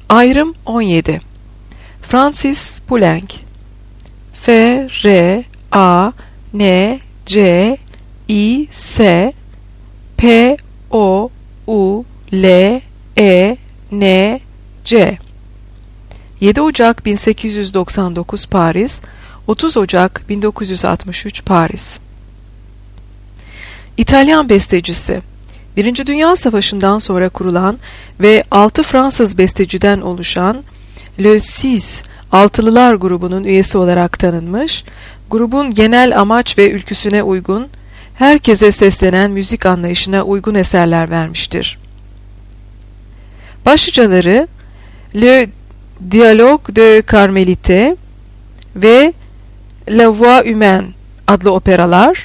Ayrım 17. Francis Poulenc. F, R, A, N, C, I, S, P, O, U, L, E, N, C. 7 Ocak 1899 Paris, 30 Ocak 1963 Paris. İtalyan bestecisi. Birinci Dünya Savaşı'ndan sonra kurulan ve 6 Fransız besteciden oluşan Le Six Altılılar grubunun üyesi olarak tanınmış, grubun genel amaç ve ülküsüne uygun, herkese seslenen müzik anlayışına uygun eserler vermiştir. Başlıcaları Le Dialogue de Carmelite ve La Voix Humaine adlı operalar,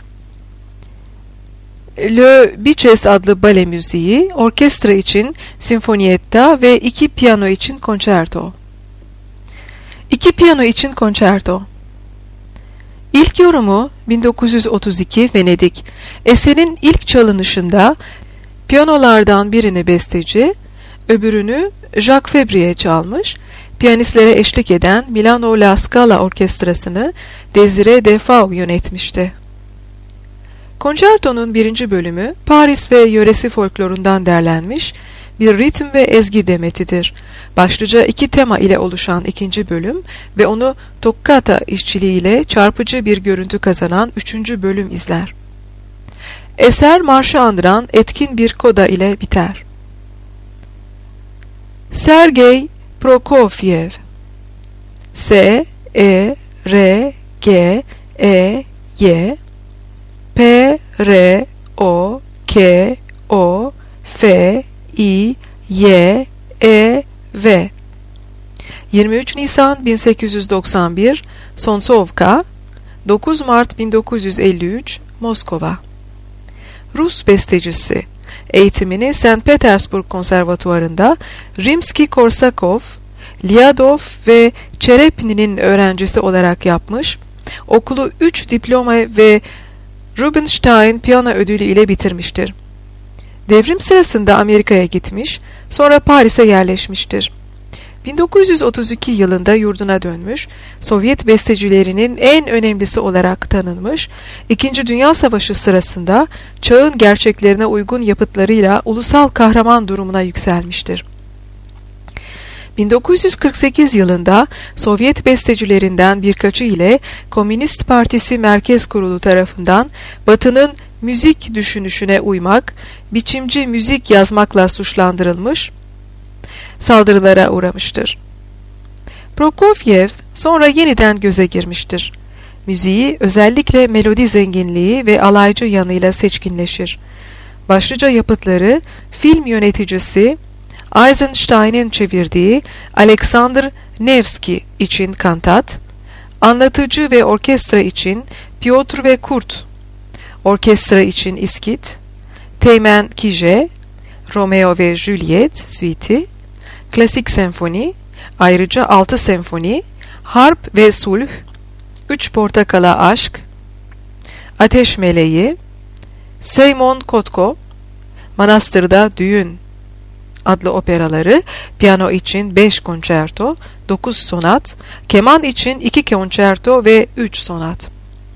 Le Biches adlı bale müziği, orkestra için sinfonietta ve 2 piyano için konçerto. 2 piyano için konçerto. İlk yorumu 1932 Venedik. Eserin ilk çalınışında piyanolardan birini besteci, öbürünü Jacques Fabri'ye çalmış, piyanistlere eşlik eden Milano La Scala Orkestrası'nı Desire Defoe yönetmişti. Konçertonun birinci bölümü Paris ve yöresi folklorundan derlenmiş bir ritim ve ezgi demetidir. Başlıca 2 tema ile oluşan ikinci bölüm ve onu toccata işçiliğiyle çarpıcı bir görüntü kazanan 3. bölüm izler. Eser marşı andıran etkin bir koda ile biter. Sergey Prokofiev. S, E, R, G, E, Y, P, R, O, K, O, F, I, Y, E, V. 23 Nisan 1891 Sonsovka, 9 Mart 1953 Moskova. Rus bestecisi. Eğitimini St. Petersburg Konservatuvarı'nda Rimski-Korsakov, Lyadov ve Çerepni'nin öğrencisi olarak yapmış, okulu 3 diploma ve Rubinstein piyano ödülü ile bitirmiştir. Devrim sırasında Amerika'ya gitmiş, sonra Paris'e yerleşmiştir. 1932 yılında yurduna dönmüş, Sovyet bestecilerinin en önemlisi olarak tanınmış, İkinci Dünya Savaşı sırasında çağın gerçeklerine uygun yapıtlarıyla ulusal kahraman durumuna yükselmiştir. 1948 yılında Sovyet bestecilerinden birkaçı ile Komünist Partisi Merkez Kurulu tarafından Batı'nın müzik düşünüşüne uymak, biçimci müzik yazmakla suçlandırılmış, saldırılara uğramıştır. Prokofiev sonra yeniden göze girmiştir. Müziği özellikle melodi zenginliği ve alaycı yanıyla seçkinleşir. Başlıca yapıtları film yöneticisi Eisenstein'in çevirdiği Alexander Nevsky için kantat, anlatıcı ve orkestra için Piotr ve Kurt, orkestra için İskit, Teğmen Kije, Romeo ve Juliet suite'i, klasik senfoni, ayrıca 6 senfoni, harp ve sulh, 3 portakala aşk, Ateş Meleği, Seymon Kotko, Manastırda Düğün adlı operaları, piyano için 5 konçerto, 9 sonat, keman için 2 konçerto ve 3 sonat.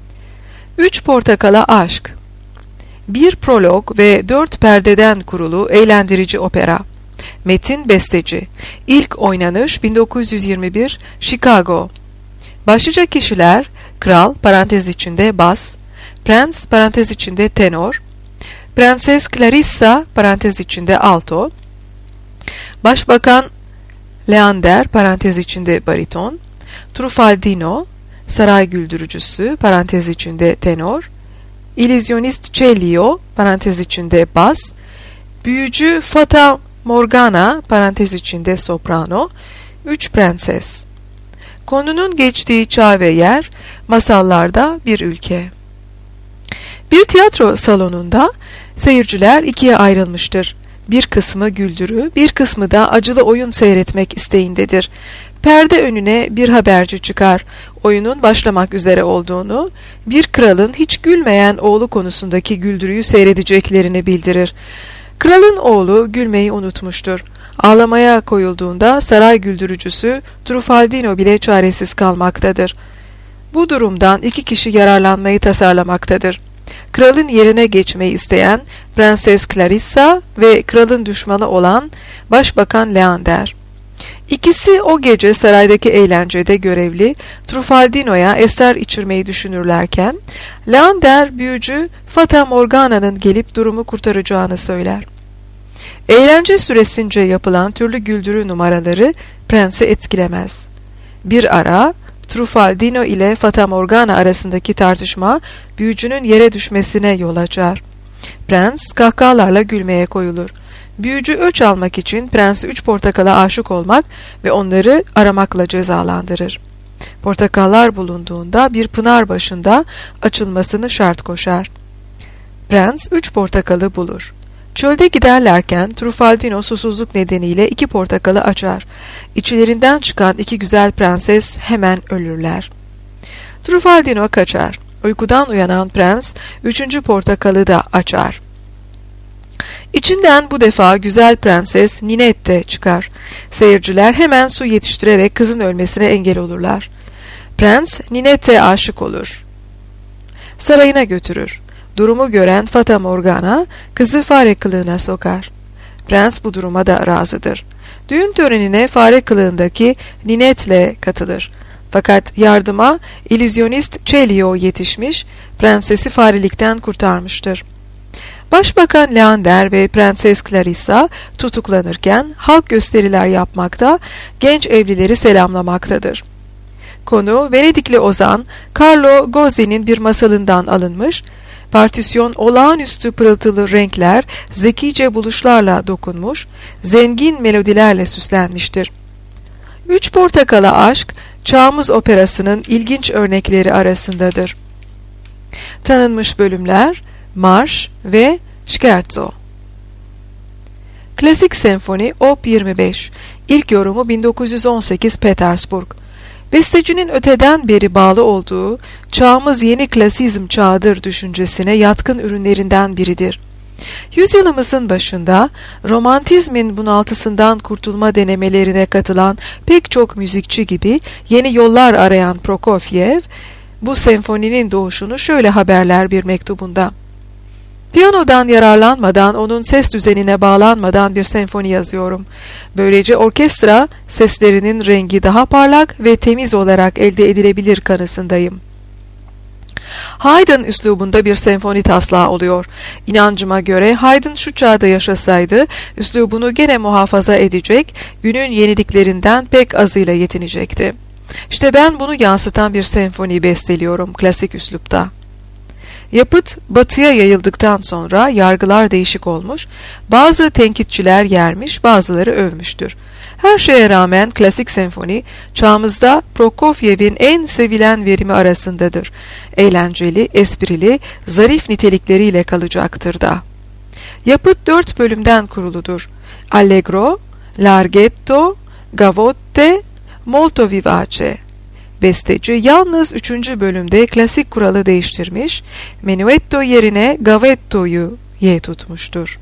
3 portakala aşk, 1 prolog ve 4 perdeden kurulu eğlendirici opera. Metin besteci. İlk oynanış 1921 Chicago. Başlıca kişiler kral parantez içinde bas, prens parantez içinde tenor, prenses Clarissa parantez içinde alto, başbakan Leander parantez içinde bariton, Trufaldino saray güldürücüsü parantez içinde tenor, illüzyonist Cellio parantez içinde bas, büyücü Fata Morgana parantez içinde soprano, 3 prenses. Konunun geçtiği çağ ve yer, masallarda bir ülke. Bir tiyatro salonunda seyirciler ikiye ayrılmıştır. Bir kısmı güldürü, bir kısmı da acılı oyun seyretmek isteğindedir. Perde önüne bir haberci çıkar. Oyunun başlamak üzere olduğunu, bir kralın hiç gülmeyen oğlu konusundaki güldürüyü seyredeceklerini bildirir. Kralın oğlu gülmeyi unutmuştur. Ağlamaya koyulduğunda saray güldürücüsü Trufaldino bile çaresiz kalmaktadır. Bu durumdan iki kişi yararlanmayı tasarlamaktadır. Kralın yerine geçmeyi isteyen Prenses Clarissa ve kralın düşmanı olan Başbakan Leander. İkisi o gece saraydaki eğlencede görevli Trufaldino'ya esrar içirmeyi düşünürlerken, Leander büyücü Fata Morgana'nın gelip durumu kurtaracağını söyler. Eğlence süresince yapılan türlü güldürü numaraları prensi etkilemez. Bir ara Trufaldino ile Fata Morgana arasındaki tartışma büyücünün yere düşmesine yol açar. Prens kahkahalarla gülmeye koyulur. Büyücü öç almak için prensi 3 portakala aşık olmak ve onları aramakla cezalandırır. Portakallar bulunduğunda bir pınar başında açılmasını şart koşar. Prens 3 portakalı bulur. Çölde giderlerken Trufaldino susuzluk nedeniyle 2 portakalı açar. İçlerinden çıkan 2 güzel prenses hemen ölürler. Trufaldino kaçar. Uykudan uyanan prens 3. portakalı da açar. İçinden bu defa güzel prenses Ninette çıkar. Seyirciler hemen su yetiştirerek kızın ölmesine engel olurlar. Prens Ninette'ye aşık olur. Sarayına götürür. Durumu gören Fata Morgana kızı fare kılığına sokar. Prens bu duruma da razıdır. Düğün törenine fare kılığındaki Ninette'le katılır. Fakat yardıma illüzyonist Celio yetişmiş, prensesi farelikten kurtarmıştır. Başbakan Leander ve Prenses Clarissa tutuklanırken halk gösteriler yapmakta, genç evlileri selamlamaktadır. Konu Venedikli ozan Carlo Gozzi'nin bir masalından alınmış, partisyon olağanüstü pırıltılı renkler, zekice buluşlarla dokunmuş, zengin melodilerle süslenmiştir. 3 Portakala Aşk, çağımız operasının ilginç örnekleri arasındadır. Tanınmış bölümler, Marş ve Scherzo. Klasik Senfoni Op. 25. İlk yorumu 1918 Petersburg. Bestecinin öteden beri bağlı olduğu çağımız yeni klasizm çağıdır düşüncesine yatkın ürünlerinden biridir. Yüzyılımızın başında romantizmin bunaltısından kurtulma denemelerine katılan pek çok müzikçi gibi yeni yollar arayan Prokofiev, bu senfoninin doğuşunu şöyle haberler bir mektubunda. Piyanodan yararlanmadan, onun ses düzenine bağlanmadan bir senfoni yazıyorum. Böylece orkestra seslerinin rengi daha parlak ve temiz olarak elde edilebilir kanısındayım. Haydn üslubunda bir senfoni taslağı oluyor. İnancıma göre Haydn şu çağda yaşasaydı, üslubunu gene muhafaza edecek, günün yeniliklerinden pek azıyla yetinecekti. İşte ben bunu yansıtan bir senfoni besteliyorum klasik üslupta. Yapıt batıya yayıldıktan sonra yargılar değişik olmuş, bazı tenkitçiler yermiş, bazıları övmüştür. Her şeye rağmen klasik senfoni çağımızda Prokofiev'in en sevilen verimi arasındadır. Eğlenceli, esprili, zarif nitelikleriyle kalacaktır da. Yapıt 4 bölümden kuruludur. Allegro, Larghetto, Gavotte, Molto vivace. Besteci yalnız 3. bölümde klasik kuralı değiştirmiş, menuetto yerine gavetto'yu tutmuştur.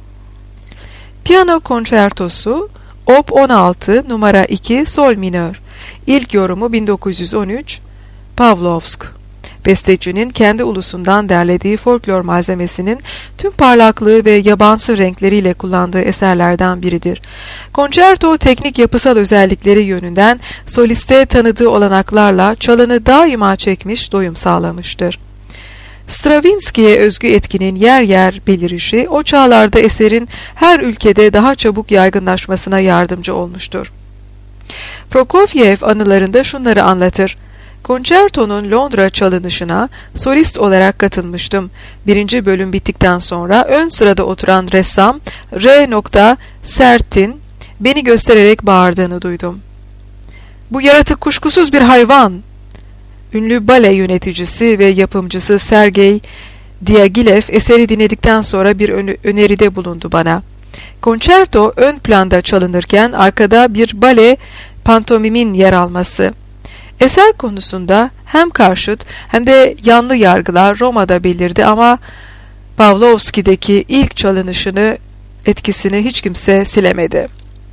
Piyano konçertosu Op. 16 numara 2 sol minör. İlk yorumu 1913 Pavlovsk. Bestecinin kendi ulusundan derlediği folklor malzemesinin tüm parlaklığı ve yabansı renkleriyle kullandığı eserlerden biridir. Konçerto teknik yapısal özellikleri yönünden soliste tanıdığı olanaklarla çalını daima çekmiş, doyum sağlamıştır. Stravinsky'ye özgü etkinin yer yer belirişi o çağlarda eserin her ülkede daha çabuk yaygınlaşmasına yardımcı olmuştur. Prokofiev anılarında şunları anlatır. Konçertonun Londra çalınışına solist olarak katılmıştım. 1. bölüm bittikten sonra ön sırada oturan ressam R. Sert'in beni göstererek bağırdığını duydum. "Bu yaratık kuşkusuz bir hayvan!" Ünlü bale yöneticisi ve yapımcısı Sergey Diaghilev eseri dinledikten sonra bir öneride bulundu bana. Konçerto ön planda çalınırken arkada bir bale pantomimin yer alması. Eser konusunda hem karşıt hem de yanlı yargılar Roma'da belirdi ama Pavlovski'deki ilk çalınışını, etkisini hiç kimse silemedi.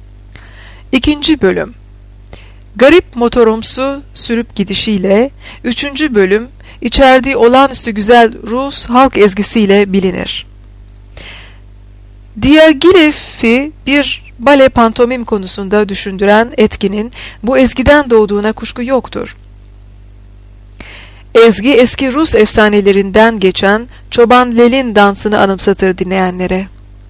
İkinci bölüm. Garip motorumsu sürüp gidişiyle, üçüncü bölüm, içerdiği olağanüstü güzel Rus halk ezgisiyle bilinir. Diagilev'i bir bale pantomim konusunda düşündüren etkinin bu ezgiden doğduğuna kuşku yoktur. Ezgi eski Rus efsanelerinden geçen Çoban Lel'in dansını anımsatır dinleyenlere.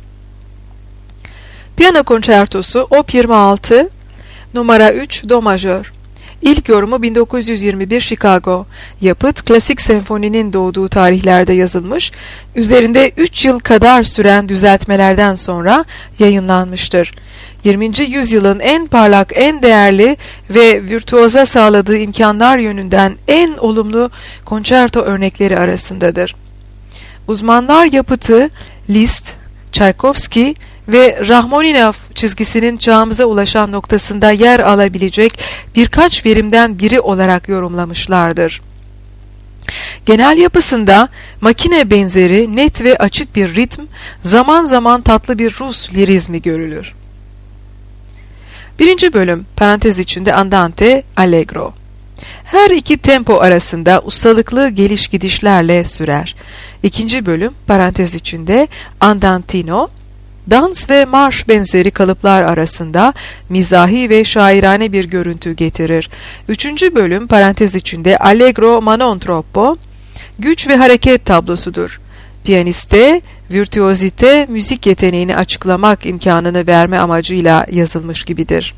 Piyano konçertosu Op. 26 numara 3 Do majör. İlk yorumu 1921 Chicago. Yapıt klasik senfoninin doğduğu tarihlerde yazılmış, üzerinde 3 yıl kadar süren düzeltmelerden sonra yayınlanmıştır. 20. yüzyılın en parlak, en değerli ve virtüoza sağladığı imkanlar yönünden en olumlu konçerto örnekleri arasındadır. Uzmanlar yapıtı Liszt, Tchaikovsky ve Rahmaninov çizgisinin çağımıza ulaşan noktasında yer alabilecek birkaç verimden biri olarak yorumlamışlardır. Genel yapısında makine benzeri net ve açık bir ritm, zaman zaman tatlı bir Rus lirizmi görülür. Birinci bölüm, parantez içinde Andante, Allegro. Her iki tempo arasında ustalıklı geliş gidişlerle sürer. İkinci bölüm, parantez içinde Andantino, dans ve marş benzeri kalıplar arasında mizahi ve şairane bir görüntü getirir. Üçüncü bölüm, parantez içinde Allegro ma non troppo, güç ve hareket tablosudur. Piyaniste, virtüozite, müzik yeteneğini açıklamak imkanını verme amacıyla yazılmış gibidir.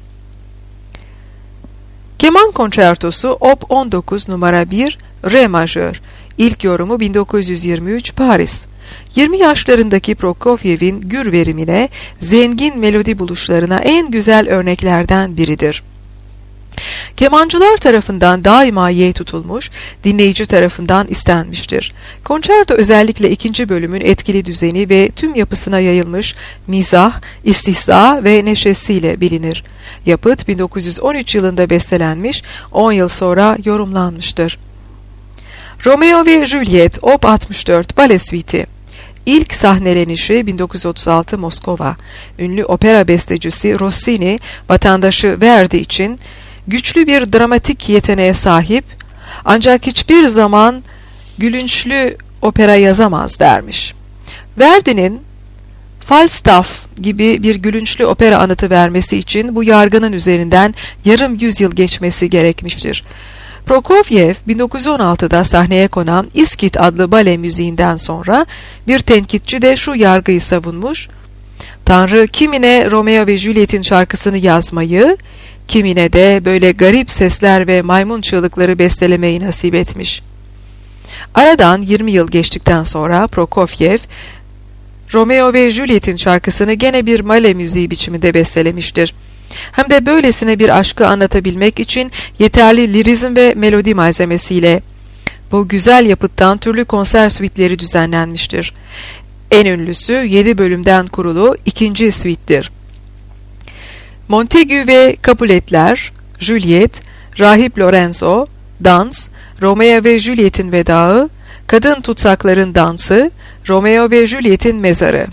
Keman konçertosu Op. 19 numara 1 Re majör. İlk yorumu 1923 Paris. 20 yaşlarındaki Prokofiev'in gür verimine, zengin melodi buluşlarına en güzel örneklerden biridir. Kemancılar tarafından daima yeğ tutulmuş, dinleyici tarafından istenmiştir. Konçerto özellikle ikinci bölümün etkili düzeni ve tüm yapısına yayılmış mizah, istihza ve neşesiyle bilinir. Yapıt 1913 yılında bestelenmiş, 10 yıl sonra yorumlanmıştır. Romeo ve Juliet Op. 64 Bale Suite'i. İlk sahnelenişi 1936 Moskova. Ünlü opera bestecisi Rossini, vatandaşı Verdi için güçlü bir dramatik yeteneğe sahip, ancak hiçbir zaman gülünçlü opera yazamaz dermiş. Verdi'nin Falstaff gibi bir gülünçlü opera anıtı vermesi için bu yargının üzerinden yarım yüzyıl geçmesi gerekmiştir. Prokofiev 1916'da sahneye konan İskit adlı bale müziğinden sonra bir tenkitçi de şu yargıyı savunmuş: Tanrı kimine Romeo ve Juliet'in şarkısını yazmayı, kimine de böyle garip sesler ve maymun çığlıkları bestelemeyi nasip etmiş. Aradan 20 yıl geçtikten sonra Prokofiev, Romeo ve Juliet'in şarkısını gene bir bale müziği biçiminde bestelemiştir. Hem de böylesine bir aşkı anlatabilmek için yeterli lirizm ve melodi malzemesiyle. Bu güzel yapıttan türlü konser suite'leri düzenlenmiştir. En ünlüsü 7 bölümden kurulu ikinci suite'dir. Montague ve Capuletler, Juliet, Rahip Lorenzo, Dans, Romeo ve Juliet'in vedağı, Kadın tutsakların dansı, Romeo ve Juliet'in mezarı.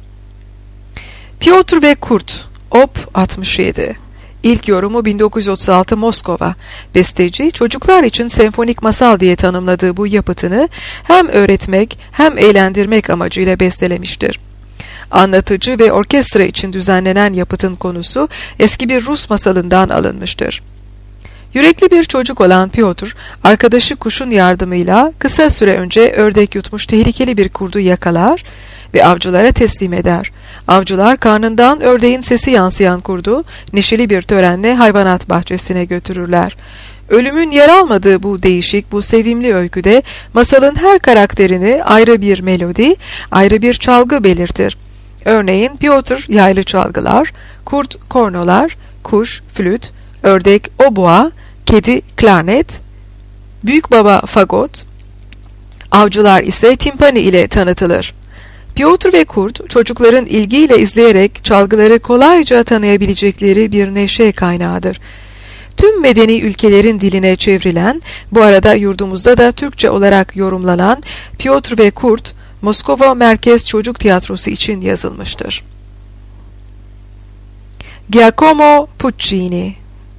Piotr ve Kurt Op. 67. İlk yorumu 1936 Moskova. Besteci, çocuklar için senfonik masal diye tanımladığı bu yapıtını hem öğretmek hem eğlendirmek amacıyla bestelemiştir. Anlatıcı ve orkestra için düzenlenen yapıtın konusu eski bir Rus masalından alınmıştır. Yürekli bir çocuk olan Piotr, arkadaşı kuşun yardımıyla kısa süre önce ördek yutmuş tehlikeli bir kurdu yakalar ve avcılara teslim eder. Avcılar karnından ördeğin sesi yansıyan kurdu neşeli bir törenle hayvanat bahçesine götürürler. Ölümün yer almadığı bu değişik, bu sevimli öyküde masalın her karakterini ayrı bir melodi, ayrı bir çalgı belirtir. Örneğin Piotr yaylı çalgılar, kurt kornolar, kuş flüt, ördek obua, kedi klarnet, büyükbaba fagot, avcılar ise timpani ile tanıtılır. Piotr ve Kurt, çocukların ilgiyle izleyerek çalgıları kolayca tanıyabilecekleri bir neşe kaynağıdır. Tüm medeni ülkelerin diline çevrilen, bu arada yurdumuzda da Türkçe olarak yorumlanan Piotr ve Kurt, Moskova Merkez Çocuk Tiyatrosu için yazılmıştır. Giacomo Puccini.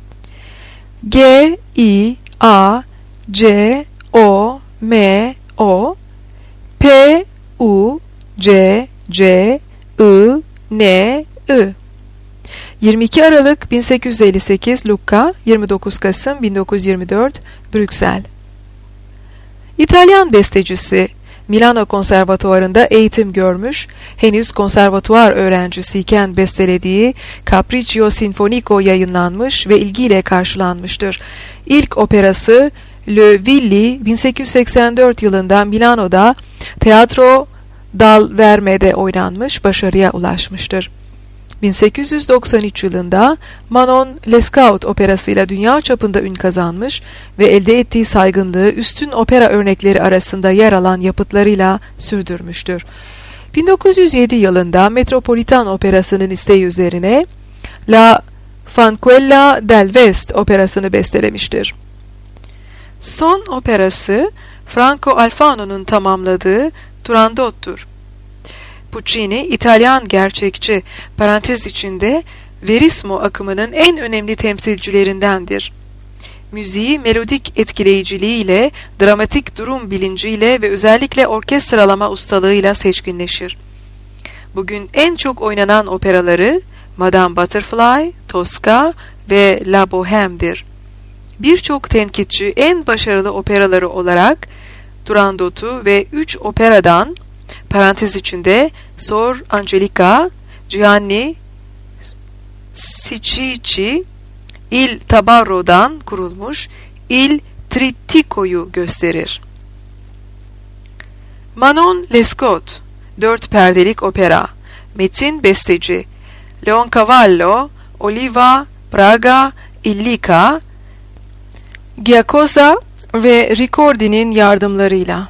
Giacomo Puccini. 22 Aralık 1858 Lucca, 29 Kasım 1924 Brüksel. İtalyan bestecisi, Milano Konservatuvarı'nda eğitim görmüş, henüz konservatuvar öğrencisiyken bestelediği Capriccio Sinfonico yayınlanmış ve ilgiyle karşılanmıştır. İlk operası Le Villi 1884 yılında Milano'da Teatro dal Verme'de oynanmış, başarıya ulaşmıştır. 1893 yılında Manon Lescaut operasıyla dünya çapında ün kazanmış ve elde ettiği saygınlığı üstün opera örnekleri arasında yer alan yapıtlarıyla sürdürmüştür. 1907 yılında Metropolitan Operası'nın isteği üzerine La Fanquella del West operasını bestelemiştir. Son operası Franco Alfano'nun tamamladığı Turandot'tur. Puccini, İtalyan gerçekçi parantez içinde Verismo akımının en önemli temsilcilerindendir. Müziği melodik etkileyiciliğiyle, dramatik durum bilinciyle ve özellikle orkestralama ustalığıyla seçkinleşir. Bugün en çok oynanan operaları Madame Butterfly, Tosca ve La Bohème'dir. Birçok tenkitçi en başarılı operaları olarak Turandot'u ve 3 operadan parantez içinde Sor Angelica, Gianni Schicchi, Il Tabarro'dan kurulmuş Il Trittico'yu gösterir. Manon Lescaut, 4 perdelik opera. Metin besteci Leoncavallo, Oliva, Praga, Illica, Giacosa ve Ricordi'nin yardımlarıyla.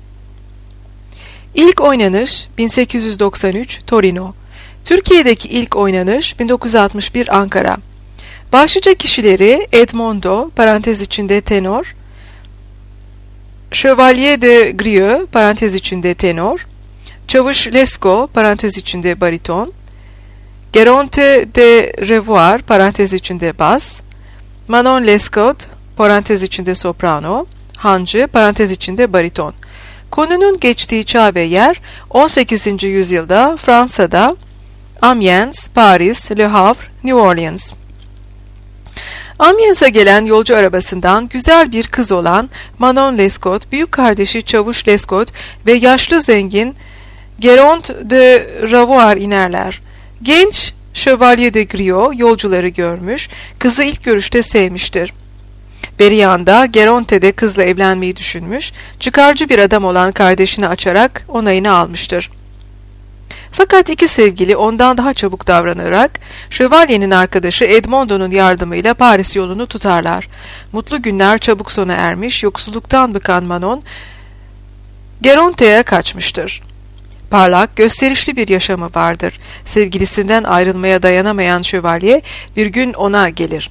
İlk oynanış 1893 Torino. Türkiye'deki ilk oynanış 1961 Ankara. Başlıca kişileri Edmondo parantez içinde tenor, Chevalier de Grieux parantez içinde tenor, Çavuş Lesko parantez içinde bariton, Geronte de Revoir parantez içinde bas, Manon Lescaut parantez içinde soprano, Hancı parantez içinde bariton. Konunun geçtiği çağ ve yer 18. yüzyılda Fransa'da Amiens, Paris, Le Havre, New Orleans. Amiens'e gelen yolcu arabasından güzel bir kız olan Manon Lescaut, büyük kardeşi Çavuş Lescaut ve yaşlı zengin Geronte de Revoir inerler. Genç Chevalier de Grieux yolcuları görmüş, kızı ilk görüşte sevmiştir. Beri yanda Geronte de kızla evlenmeyi düşünmüş, çıkarcı bir adam olan kardeşini açarak onayını almıştır. Fakat iki sevgili ondan daha çabuk davranarak şövalyenin arkadaşı Edmondo'nun yardımıyla Paris yolunu tutarlar. Mutlu günler çabuk sona ermiş, yoksulluktan bıkan Manon Geronte'ye kaçmıştır. Parlak, gösterişli bir yaşamı vardır. Sevgilisinden ayrılmaya dayanamayan şövalye bir gün ona gelir.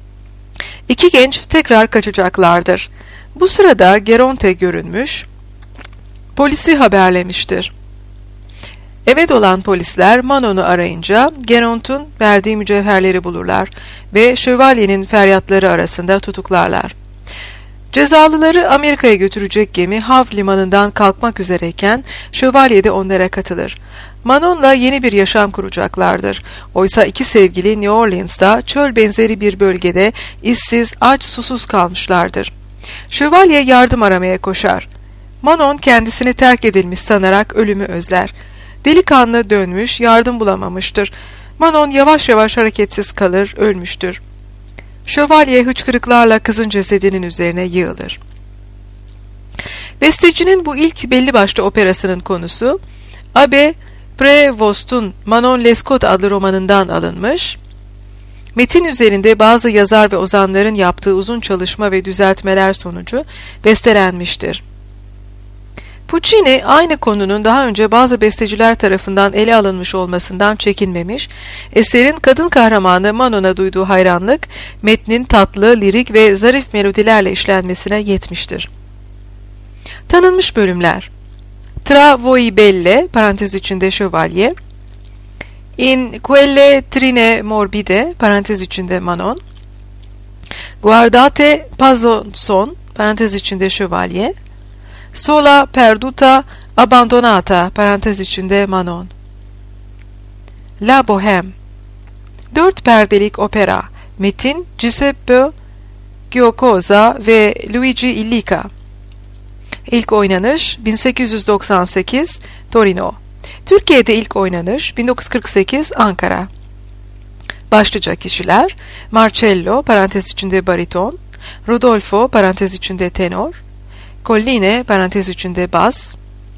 İki genç tekrar kaçacaklardır. Bu sırada Geronte görünmüş, polisi haberlemiştir. Eve dolan polisler Manon'u arayınca Geronte'un verdiği mücevherleri bulurlar ve şövalyenin feryatları arasında tutuklarlar. Cezalıları Amerika'ya götürecek gemi Havre limanından kalkmak üzereyken şövalye de onlara katılır. Manon'la yeni bir yaşam kuracaklardır. Oysa iki sevgili New Orleans'ta çöl benzeri bir bölgede işsiz, aç, susuz kalmışlardır. Şövalye yardım aramaya koşar. Manon kendisini terk edilmiş sanarak ölümü özler. Delikanlı dönmüş, yardım bulamamıştır. Manon yavaş yavaş hareketsiz kalır, ölmüştür. Şövalye hıçkırıklarla kızın cesedinin üzerine yığılır. Bestecinin bu ilk belli başlı operasının konusu, Abbé Prévost'un Manon Lescaut adlı romanından alınmış, metin üzerinde bazı yazar ve ozanların yaptığı uzun çalışma ve düzeltmeler sonucu bestelenmiştir. Puccini aynı konunun daha önce bazı besteciler tarafından ele alınmış olmasından çekinmemiş, eserin kadın kahramanı Manon'a duyduğu hayranlık, metnin tatlı, lirik ve zarif melodilerle işlenmesine yetmiştir. Tanınmış bölümler: Tra voi belle, parantez içinde şövalye, In quelle trine morbide, parantez içinde Manon. Guardate pazzo son, parantez içinde şövalye. Sola perduta abbandonata, parantez içinde Manon. La Bohème. 4 perdelik opera. Metin Giuseppe Giacosa ve Luigi Illica. İlk oynanış 1898 Torino. Türkiye'de ilk oynanış 1948 Ankara. Başlıca kişiler: Marcello parantez içinde bariton, Rodolfo parantez içinde tenor, Colline parantez içinde bas,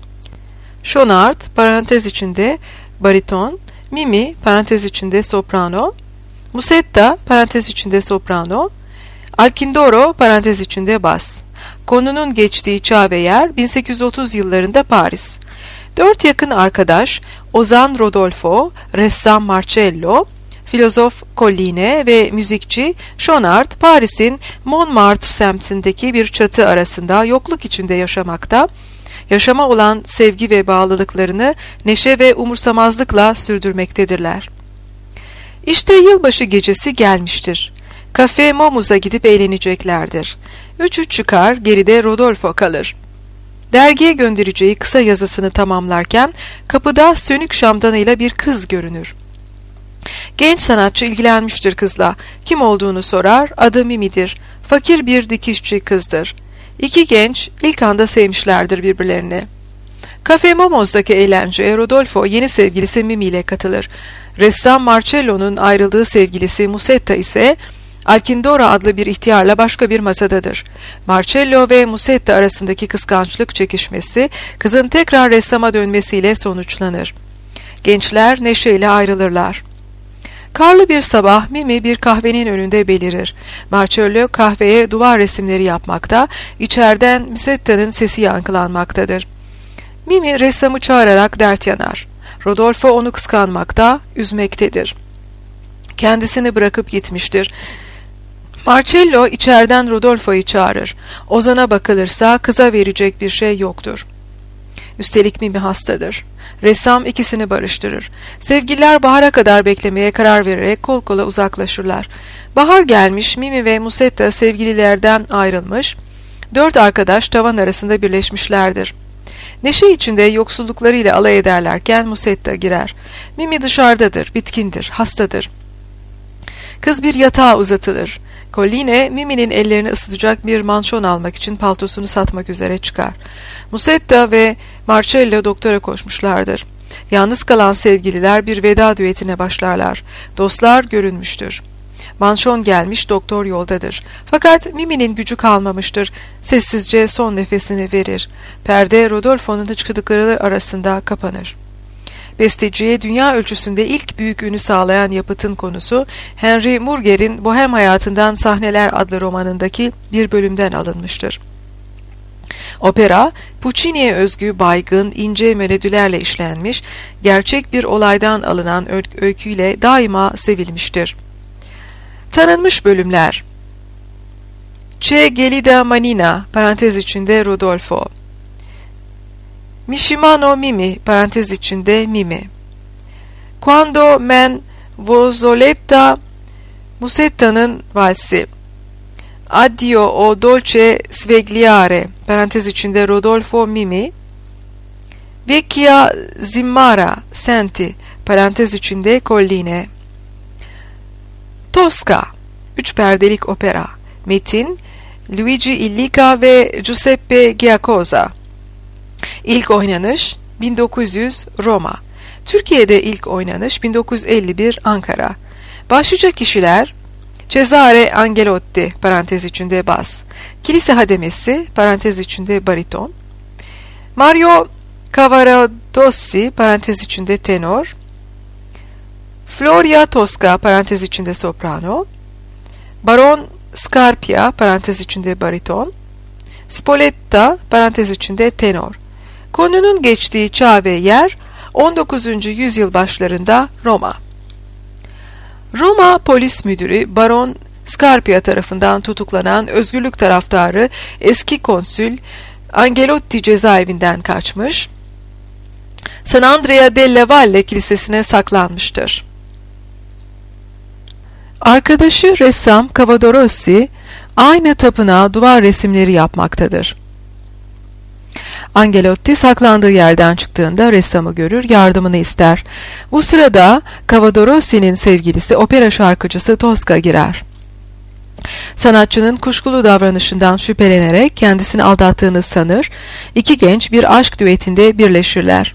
Schonard parantez içinde bariton, Mimi parantez içinde soprano, Musetta parantez içinde soprano, Alcindoro parantez içinde bas. Konunun geçtiği çağ ve yer 1830 yıllarında Paris. 4 yakın arkadaş ozan Rodolfo, ressam Marcello, filozof Colline ve müzikçi Schonard Paris'in Montmartre semtindeki bir çatı arasında yokluk içinde yaşamakta, yaşama olan sevgi ve bağlılıklarını neşe ve umursamazlıkla sürdürmektedirler. İşte yılbaşı gecesi gelmiştir. Kafe Momuz'a gidip eğleneceklerdir. 3 çıkar, geride Rodolfo kalır. Dergiye göndereceği kısa yazısını tamamlarken kapıda sönük şamdanıyla bir kız görünür. Genç sanatçı ilgilenmiştir kızla. Kim olduğunu sorar, adı Mimi'dir. Fakir bir dikişçi kızdır. 2 genç ilk anda sevmişlerdir birbirlerini. Kafe Momoz'daki eğlenceye Rodolfo yeni sevgilisi Mimi ile katılır. Ressam Marcello'nun ayrıldığı sevgilisi Musetta ise Alcindoro adlı bir ihtiyarla başka bir masadadır. Marcello ve Musetta arasındaki kıskançlık çekişmesi kızın tekrar ressama dönmesiyle sonuçlanır. Gençler neşeyle ayrılırlar. Karlı bir sabah Mimi bir kahvenin önünde belirir. Marcello kahveye duvar resimleri yapmakta, içeriden Musetta'nın sesi yankılanmaktadır. Mimi ressamı çağırarak dert yanar. Rodolfo onu kıskanmakta, üzmektedir. Kendisini bırakıp gitmiştir. Marcello içeriden Rodolfo'yu çağırır. Ozana bakılırsa kıza verecek bir şey yoktur. Üstelik Mimi hastadır. Ressam ikisini barıştırır. Sevgililer bahara kadar beklemeye karar vererek kol kola uzaklaşırlar. Bahar gelmiş, Mimi ve Musetta sevgililerden ayrılmış, 4 arkadaş tavan arasında birleşmişlerdir. Neşe içinde yoksulluklarıyla alay ederlerken Musetta girer. Mimi dışarıdadır, bitkindir, hastadır. Kız bir yatağa uzatılır. Colline, Mimi'nin ellerini ısıtacak bir manşon almak için paltosunu satmak üzere çıkar. Musetta ve Marcello doktora koşmuşlardır. Yalnız kalan sevgililer bir veda düetine başlarlar. Dostlar görünmüştür. Manşon gelmiş, doktor yoldadır. Fakat Mimi'nin gücü kalmamıştır. Sessizce son nefesini verir. Perde Rodolfo'nun hıçkırıkları arasında kapanır. Besteciye dünya ölçüsünde ilk büyük ünü sağlayan yapıtın konusu, Henry Murger'in Bohem Hayatından Sahneler adlı romanındaki bir bölümden alınmıştır. Opera, Puccini'ye özgü baygın, ince melodilerle işlenmiş, gerçek bir olaydan alınan öyküyle daima sevilmiştir. Tanınmış bölümler: C'è gelida manina, parantez içinde Rodolfo, Mishimano Mimi, parantez içinde Mimi, Quando men vozoletta, Musetta'nın valsi, Addio o dolce svegliare, parantez içinde Rodolfo Mimi, Vecchia zimmara senti, parantez içinde Colline. Tosca, 3 perdelik opera. Metin Luigi Illica ve Giuseppe Giacosa. İlk oynanış 1900 Roma. Türkiye'de ilk oynanış 1951 Ankara. Başlıca kişiler: Cesare Angelotti, parantez içinde bas, kilise hademesi, parantez içinde bariton, Mario Cavaradossi, parantez içinde tenor, Floria Tosca, parantez içinde soprano, Baron Scarpia, parantez içinde bariton, Spoletta, parantez içinde tenor. Konunun geçtiği çağ ve yer 19. yüzyıl başlarında Roma. Roma polis müdürü Baron Scarpia tarafından tutuklanan özgürlük taraftarı eski konsül Angelotti cezaevinden kaçmış, San Andrea della Valle Kilisesi'ne saklanmıştır. Arkadaşı ressam Cavadarossi aynı tapınağa duvar resimleri yapmaktadır. Angelotti saklandığı yerden çıktığında ressamı görür, yardımını ister. Bu sırada Cavadarossi'nin sevgilisi opera şarkıcısı Tosca girer. Sanatçının kuşkulu davranışından şüphelenerek kendisini aldattığını sanır, iki genç bir aşk düetinde birleşirler.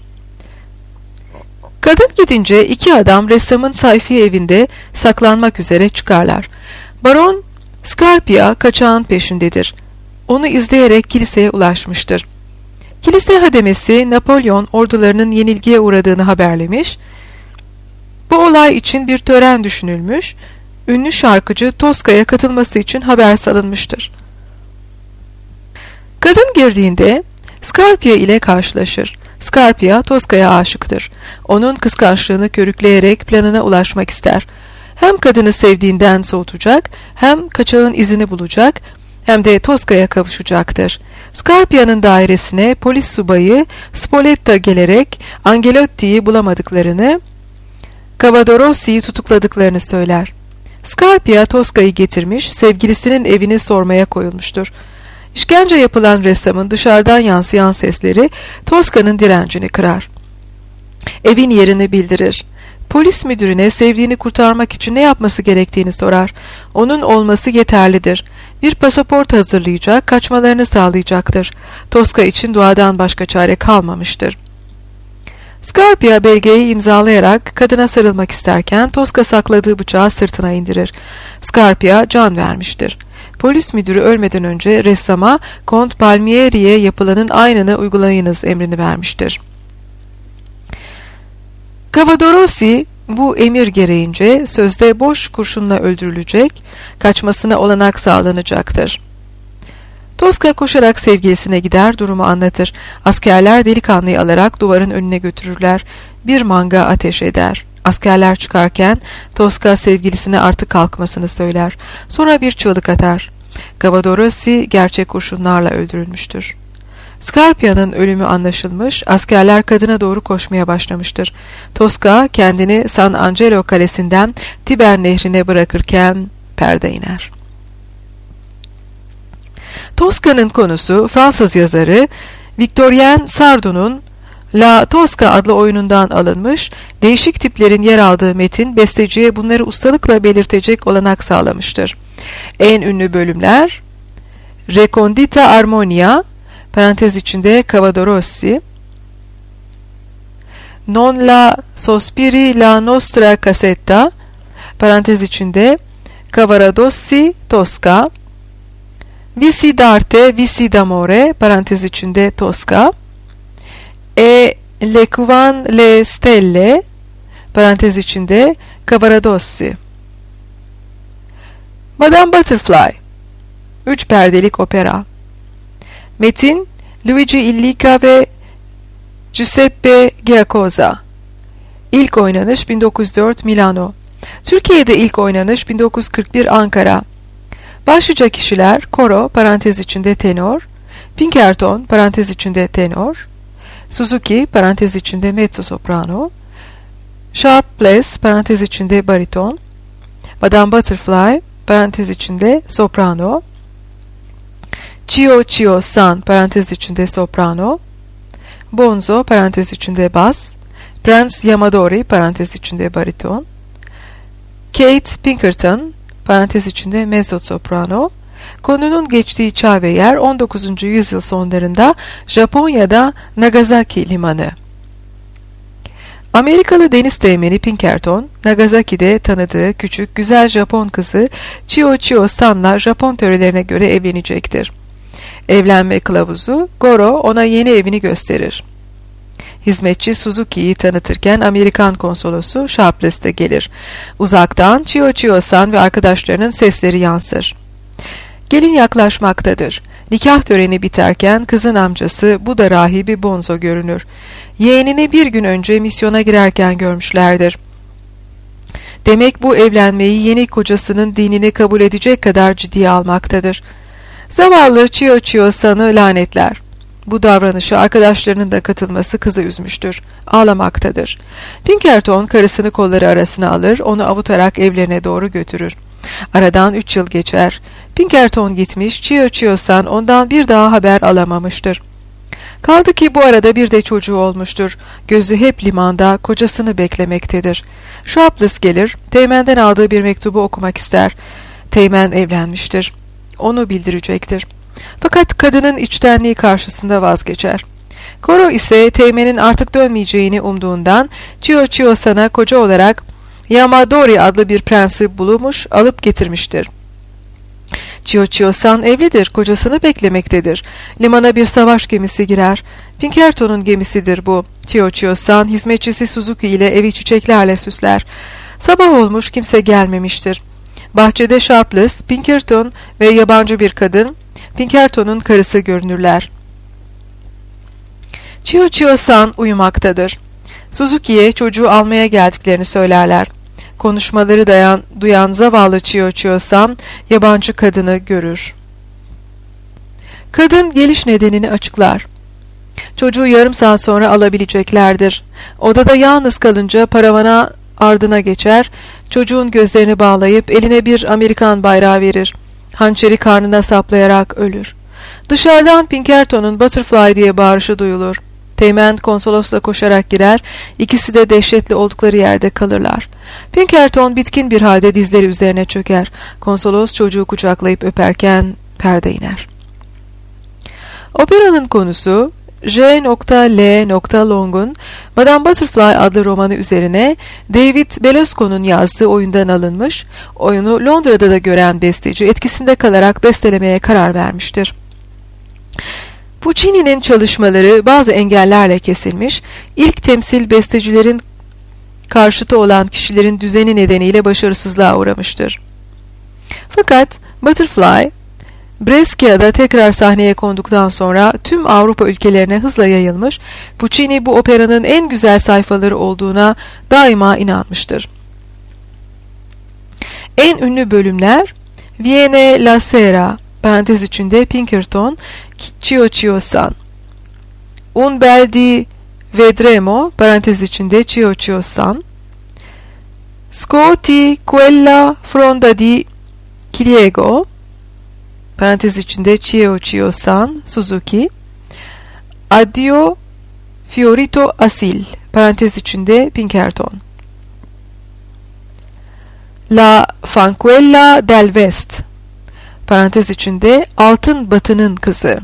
Kadın gidince iki adam ressamın sayfiye evinde saklanmak üzere çıkarlar. Baron Scarpia kaçağın peşindedir. Onu izleyerek kiliseye ulaşmıştır. Kilise hademesi Napolyon ordularının yenilgiye uğradığını haberlemiş, bu olay için bir tören düşünülmüş, ünlü şarkıcı Tosca'ya katılması için haber salınmıştır. Kadın girdiğinde Scarpia ile karşılaşır. Scarpia Tosca'ya aşıktır. Onun kıskançlığını körükleyerek planına ulaşmak ister. Hem kadını sevdiğinden soğutacak, hem kaçağın izini bulacak, hem de Tosca'ya kavuşacaktır. Scarpia'nın dairesine polis subayı Spoletta gelerek Angelotti'yi bulamadıklarını, Cavadarossi'yi tutukladıklarını söyler. Scarpia Tosca'yı getirmiş, sevgilisinin evini sormaya koyulmuştur. İşkence yapılan ressamın dışarıdan yansıyan sesleri Tosca'nın direncini kırar. Evin yerini bildirir. Polis müdürüne sevdiğini kurtarmak için ne yapması gerektiğini sorar. Onun olması yeterlidir. Bir pasaport hazırlayacak, kaçmalarını sağlayacaktır. Tosca için duadan başka çare kalmamıştır. Scarpia belgeyi imzalayarak kadına sarılmak isterken Tosca sakladığı bıçağı sırtına indirir. Scarpia can vermiştir. Polis müdürü ölmeden önce ressama Kont Palmieri'ye yapılanın aynını uygulayınız emrini vermiştir. Cavadarossi bu emir gereğince sözde boş kurşunla öldürülecek, kaçmasına olanak sağlanacaktır. Tosca koşarak sevgilisine gider, durumu anlatır. Askerler delikanlıyı alarak duvarın önüne götürürler. Bir manga ateş eder. Askerler çıkarken Tosca sevgilisine artık kalkmasını söyler. Sonra bir çığlık atar. Cavadarossi gerçek kurşunlarla öldürülmüştür. Scarpia'nın ölümü anlaşılmış, askerler kadına doğru koşmaya başlamıştır. Tosca kendini San Angelo kalesinden Tiber nehrine bırakırken perde iner. Tosca'nın konusu Fransız yazarı Victorien Sardou'nun La Tosca adlı oyunundan alınmış, değişik tiplerin yer aldığı metin besteciye bunları ustalıkla belirtecek olanak sağlamıştır. En ünlü bölümler Recondita Armonia parantez içinde Cavadarossi, Non la sospiri la nostra casetta parantez içinde Cavaradossi Tosca, Visi d'arte visi d'amore parantez içinde Tosca, E le cuvan le stelle parantez içinde Cavaradossi. Madame Butterfly 3 perdelik opera. Metin Luigi Illica ve Giuseppe Giacosa. İlk oynanış 1904 Milano. Türkiye'de ilk oynanış 1941 Ankara. Başlıca kişiler koro parantez içinde tenor, Pinkerton parantez içinde tenor, Suzuki parantez içinde mezzo soprano, Sharpless parantez içinde bariton, Madame Butterfly parantez içinde soprano, Chio Chio San parantez içinde soprano, Bonzo parantez içinde bas, Prince Yamadori parantez içinde bariton, Kate Pinkerton parantez içinde mezzo soprano. Konunun geçtiği çağ ve yer 19. yüzyıl sonlarında Japonya'da Nagasaki limanı. Amerikalı deniz teğmeni Pinkerton, Nagasaki'de tanıdığı küçük güzel Japon kızı Chio Chio San'la Japon törelerine göre evlenecektir. Evlenme kılavuzu Goro ona yeni evini gösterir. Hizmetçi Suzuki'yi tanıtırken Amerikan konsolosu Sharpless de gelir. Uzaktan Chio Chio San ve arkadaşlarının sesleri yansır. Gelin yaklaşmaktadır. Nikah töreni biterken kızın amcası Buda rahibi Bonzo görünür. Yeğenini bir gün önce misyona girerken görmüşlerdir. Demek bu evlenmeyi yeni kocasının dinini kabul edecek kadar ciddiye almaktadır. Zavallı Chio Chio San'ı lanetler. Bu davranışa arkadaşlarının da katılması kızı üzmüştür. Ağlamaktadır. Pinkerton karısını kolları arasına alır, onu avutarak evlerine doğru götürür. Aradan 3 yıl geçer. Pinkerton gitmiş, Chio-Chio-san ondan bir daha haber alamamıştır. Kaldı ki bu arada bir de çocuğu olmuştur. Gözü hep limanda, kocasını beklemektedir. Sharpless gelir, Teğmen'den aldığı bir mektubu okumak ister. Teğmen evlenmiştir. Onu bildirecektir. Fakat kadının içtenliği karşısında vazgeçer. Koro ise Teğmen'in artık dönmeyeceğini umduğundan Chio-Chio-san'a koca olarak Yamadori adlı bir prensi bulmuş, alıp getirmiştir. Chio-Chio-san evlidir, kocasını beklemektedir. Limana bir savaş gemisi girer. Pinkerton'un gemisidir bu. Chio-Chio-san hizmetçisi Suzuki ile evi çiçeklerle süsler. Sabah olmuş, kimse gelmemiştir. Bahçede Sharpless, Pinkerton ve yabancı bir kadın, Pinkerton'un karısı görünürler. Chio-Chio-san uyumaktadır. Suzuki'ye çocuğu almaya geldiklerini söylerler. Konuşmaları duyan zavallı Chio-Chio-san yabancı kadını görür. Kadın geliş nedenini açıklar. Çocuğu yarım saat sonra alabileceklerdir. Odada yalnız kalınca paravana ardına geçer, çocuğun gözlerini bağlayıp eline bir Amerikan bayrağı verir. Hançeri karnına saplayarak ölür. Dışarıdan Pinkerton'un "Butterfly" diye bağırışı duyulur. Teğmen konsolosla koşarak girer, ikisi de dehşetli oldukları yerde kalırlar. Pinkerton bitkin bir halde dizleri üzerine çöker. Konsolos çocuğu kucaklayıp öperken perde iner. Operanın konusu J. L. Long'un Madame Butterfly adlı romanı üzerine David Belasco'nun yazdığı oyundan alınmış, oyunu Londra'da da gören besteci etkisinde kalarak bestelemeye karar vermiştir. Puccini'nin çalışmaları bazı engellerle kesilmiş, ilk temsil bestecilerin karşıtı olan kişilerin düzeni nedeniyle başarısızlığa uğramıştır. Fakat Butterfly, Brescia'da tekrar sahneye konduktan sonra tüm Avrupa ülkelerine hızla yayılmış, Puccini bu operanın en güzel sayfaları olduğuna daima inanmıştır. En ünlü bölümler Viene la sera, parantez içinde Pinkerton, Chio-Chio-san, Un bel di vedremo, parantez içinde Chio-Chio-san, Scuoti quella fronda di Ciliego, parantez içinde Chio-Chio-san, Suzuki, Addio fiorito asil, parantez içinde Pinkerton, La fanquella del West, parantez içinde Altın Batı'nın Kızı.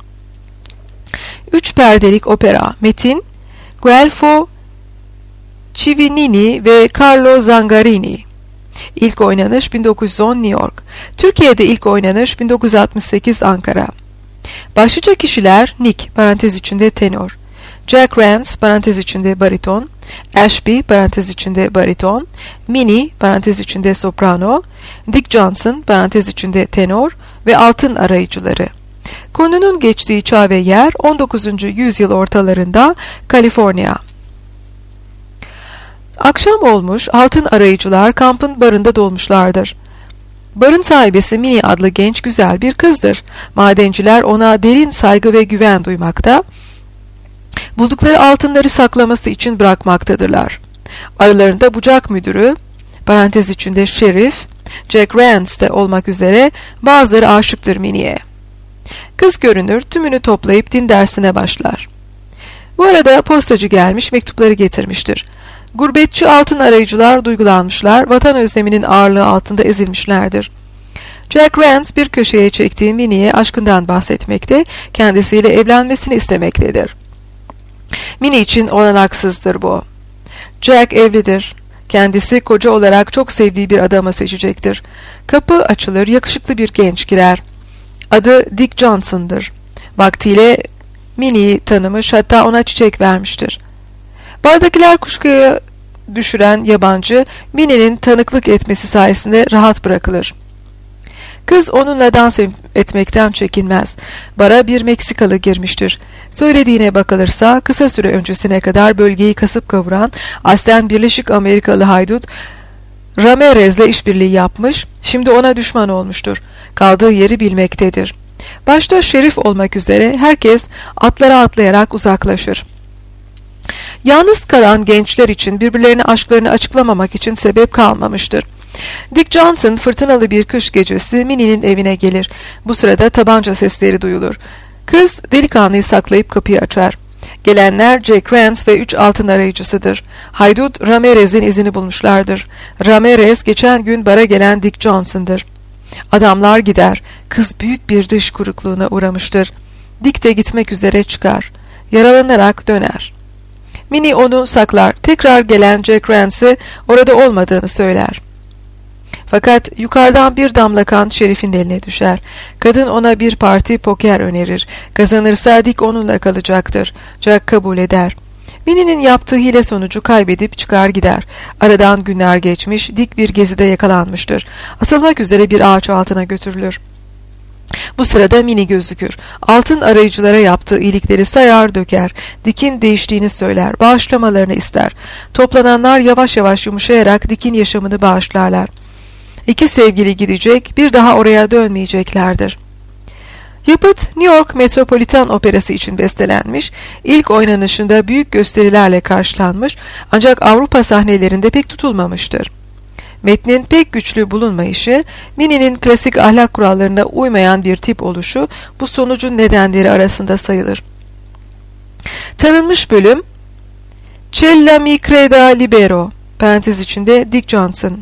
3 perdelik opera. Metin Guelfo Civinini ve Carlo Zangarini. İlk oynanış 1910 New York. Türkiye'de ilk oynanış 1968 Ankara. Başlıca kişiler Nick, parantez içinde tenor, Jack Rance, parantez içinde bariton, Ashby, parantez içinde bariton, Minnie, parantez içinde soprano, Dick Johnson, parantez içinde tenor ve altın arayıcıları. Konunun geçtiği çağ ve yer 19. yüzyıl ortalarında Kaliforniya. Akşam olmuş, altın arayıcılar kampın barında dolmuşlardır. Barın sahibesi Minnie adlı genç güzel bir kızdır. Madenciler ona derin saygı ve güven duymakta, buldukları altınları saklaması için bırakmaktadırlar. Aralarında bucak müdürü, parantez içinde şerif, Jack Rance de olmak üzere bazıları aşıktır Minnie'ye. Kız görünür, tümünü toplayıp din dersine başlar. Bu arada postacı gelmiş, mektupları getirmiştir. Gurbetçi altın arayıcılar duygulanmışlar, vatan özleminin ağırlığı altında ezilmişlerdir. Jack Rance bir köşeye çektiği Minnie'ye aşkından bahsetmekte, kendisiyle evlenmesini istemektedir. Minnie için olanaksızdır bu. Jack evlidir. Kendisi koca olarak çok sevdiği bir adamı seçecektir. Kapı açılır, yakışıklı bir genç girer. Adı Dick Johnson'dır. Vaktiyle Minnie'yi tanımış, hatta ona çiçek vermiştir. Bardakiler kuşkuya düşüren yabancı, Minnie'nin tanıklık etmesi sayesinde rahat bırakılır. Kız onunla dans etmekten çekinmez. Bara bir Meksikalı girmiştir. Söylediğine bakılırsa kısa süre öncesine kadar bölgeyi kasıp kavuran aslen Birleşik Amerikalı haydut Ramirez'le işbirliği yapmış, şimdi ona düşman olmuştur. Kaldığı yeri bilmektedir. Başta şerif olmak üzere herkes atlara atlayarak uzaklaşır. Yalnız kalan gençler için birbirlerine aşklarını açıklamamak için sebep kalmamıştır. Dick Johnson fırtınalı bir kış gecesi Minnie'nin evine gelir. Bu sırada tabanca sesleri duyulur. Kız delikanlıyı saklayıp kapıyı açar. Gelenler Jack Rance ve 3 altın arayıcısıdır. Haydut Ramirez'in izini bulmuşlardır. Ramirez geçen gün bara gelen Dick Johnson'dır. Adamlar gider. Kız büyük bir dış kurukluğuna uğramıştır. Dick de gitmek üzere çıkar. Yaralanarak döner. Minnie onu saklar. Tekrar gelen Jack Rance'e orada olmadığını söyler. Fakat yukarıdan bir damla kan Şerif'in eline düşer. Kadın ona bir parti poker önerir. Kazanırsa Dick onunla kalacaktır. Jack kabul eder. Minnie'nin yaptığı hile sonucu kaybedip çıkar gider. Aradan günler geçmiş, Dick bir gezide yakalanmıştır. Asılmak üzere bir ağaç altına götürülür. Bu sırada Minnie gözükür. Altın arayıcılara yaptığı iyilikleri sayar döker. Dick'in değiştiğini söyler. Bağışlamalarını ister. Toplananlar yavaş yavaş yumuşayarak Dick'in yaşamını bağışlarlar. İki sevgili gidecek, bir daha oraya dönmeyeceklerdir. Yapıt New York Metropolitan Operası için bestelenmiş, ilk oynanışında büyük gösterilerle karşılanmış ancak Avrupa sahnelerinde pek tutulmamıştır. Metnin pek güçlü bulunmayışı, Minnie'nin klasik ahlak kurallarına uymayan bir tip oluşu bu sonucun nedenleri arasında sayılır. Tanınmış bölüm Cella mi creda libero parantez içinde Dick Johnson.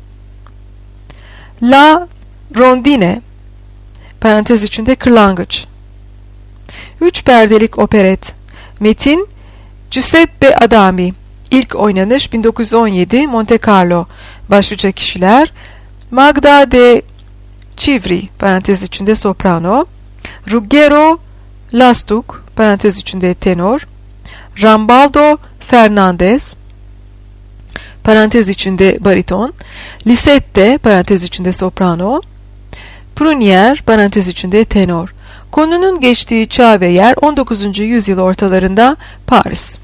La Rondine parantez içinde kırlangıç. 3 perdelik operet. Metin Giuseppe Adami. İlk oynanış 1917 Monte Carlo. Başlıca kişiler Magda de Civri parantez içinde soprano, Ruggero Lastuk parantez içinde tenor, Rambaldo Fernandez parantez içinde bariton, Lisette parantez içinde soprano, Prunier parantez içinde tenor. Konunun geçtiği çağ ve yer 19. yüzyıl ortalarında Paris.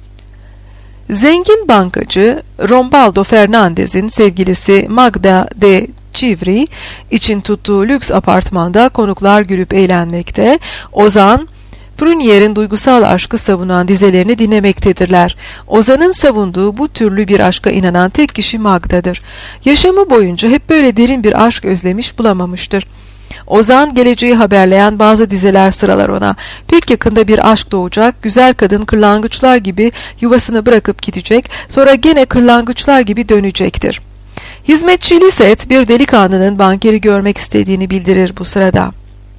Zengin bankacı Rambaldo Fernandez'in sevgilisi Magda de Civri için tuttuğu lüks apartmanda konuklar gülüp eğlenmekte, Ozan Prunier'in duygusal aşkı savunan dizelerini dinlemektedirler. Ozan'ın savunduğu bu türlü bir aşka inanan tek kişi Magda'dır. Yaşamı boyunca hep böyle derin bir aşk özlemiş bulamamıştır. Ozan geleceği haberleyen bazı dizeler sıralar ona. Pek yakında bir aşk doğacak, güzel kadın kırlangıçlar gibi yuvasını bırakıp gidecek, sonra gene kırlangıçlar gibi dönecektir. Hizmetçi Lisette bir delikanlının bankeri görmek istediğini bildirir bu sırada.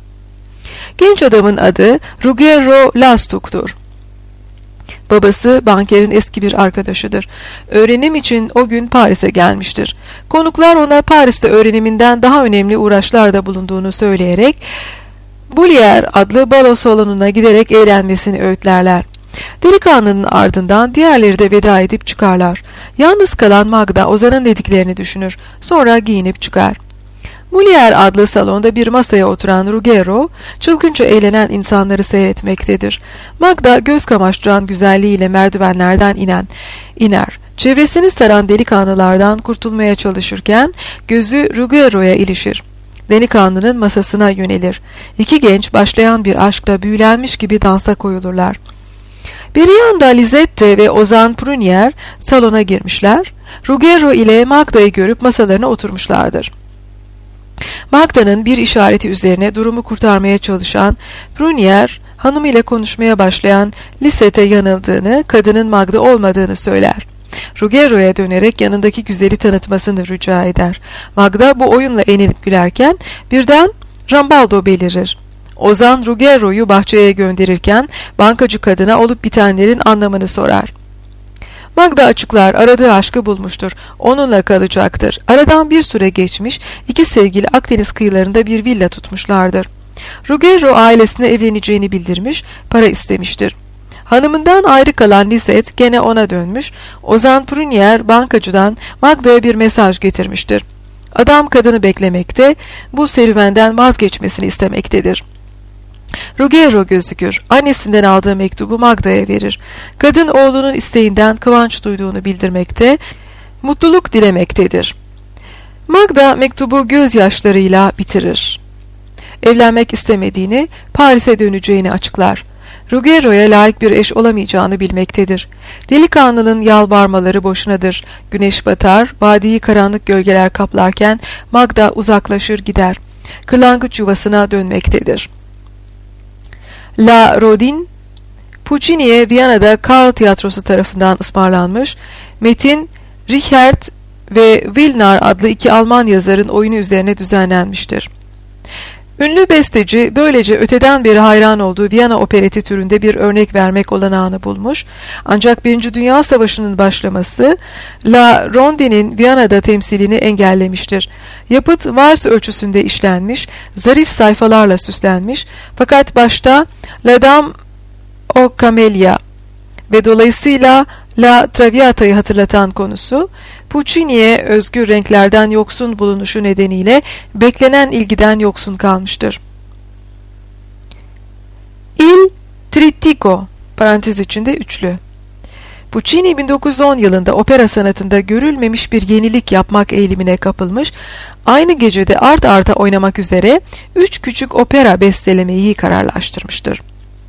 Genç adamın adı Ruggero Lastuk'tur. Babası bankerin eski bir arkadaşıdır. Öğrenim için o gün Paris'e gelmiştir. Konuklar ona Paris'te öğreniminden daha önemli uğraşlarda bulunduğunu söyleyerek Bullier adlı balo salonuna giderek eğlenmesini öğütlerler. Delikanlının ardından diğerleri de veda edip çıkarlar. Yalnız kalan Magda Ozan'ın dediklerini düşünür. Sonra giyinip çıkar. Bullier adlı salonda bir masaya oturan Ruggero, çılgınca eğlenen insanları seyretmektedir. Magda göz kamaştıran güzelliğiyle merdivenlerden iner. Çevresini saran delikanlılardan kurtulmaya çalışırken gözü Ruggero'ya ilişir. Delikanlının masasına yönelir. İki genç başlayan bir aşkla büyülenmiş gibi dansa koyulurlar. Bir yanda Lisette ve Ozan Prunier salona girmişler. Ruggero ile Magda'yı görüp masalarına oturmuşlardır. Magda'nın bir işareti üzerine durumu kurtarmaya çalışan Prunier, hanımıyla konuşmaya başlayan Lisette'e yanıldığını, kadının Magda olmadığını söyler. Ruggero'ya dönerek yanındaki güzeli tanıtmasını rica eder. Magda bu oyunla eğlenip gülerken birden Rambaldo belirir. Ozan Ruggero'yu bahçeye gönderirken bankacı kadına olup bitenlerin anlamını sorar. Magda açıklar, aradığı aşkı bulmuştur. Onunla kalacaktır. Aradan bir süre geçmiş, iki sevgili Akdeniz kıyılarında bir villa tutmuşlardır. Ruggero ailesine evleneceğini bildirmiş, para istemiştir. Hanımından ayrı kalan Lisette gene ona dönmüş, Ozan Prunier bankacıdan Magda'ya bir mesaj getirmiştir. Adam kadını beklemekte, bu serüvenden vazgeçmesini istemektedir. Ruggero gözükür. Annesinden aldığı mektubu Magda'ya verir. Kadın oğlunun isteğinden kıvanç duyduğunu bildirmekte, mutluluk dilemektedir. Magda mektubu gözyaşlarıyla bitirir. evlenmek istemediğini, Paris'e döneceğini açıklar. Ruggiero'ya layık bir eş olamayacağını bilmektedir. Delikanlının yalvarmaları boşunadır. Güneş batar, vadiyi karanlık gölgeler kaplarken Magda uzaklaşır gider. Kırlangıç yuvasına dönmektedir. La Rodin, Puccini'ye Viyana'da Karl Tiyatrosu tarafından ısmarlanmış, metin Richard ve Willnar adlı iki Alman yazarın oyunu üzerine düzenlenmiştir. Ünlü besteci böylece öteden beri hayran olduğu Viyana opereti türünde bir örnek vermek olanağını bulmuş, ancak Birinci Dünya Savaşı'nın başlaması La Rondin'in Viyana'da temsilini engellemiştir. Yapıt vals ölçüsünde işlenmiş, zarif sayfalarla süslenmiş, fakat başta La Dame aux Camélias ve dolayısıyla La Traviata'yı hatırlatan konusu, Puccini'ye özgür renklerden yoksun bulunuşu nedeniyle beklenen ilgiden yoksun kalmıştır. Il Trittico parantez içinde üçlü. Puccini 1910 yılında opera sanatında görülmemiş bir yenilik yapmak eğilimine kapılmış, aynı gecede art arda oynamak üzere 3 küçük opera bestelemeyi kararlaştırmıştır.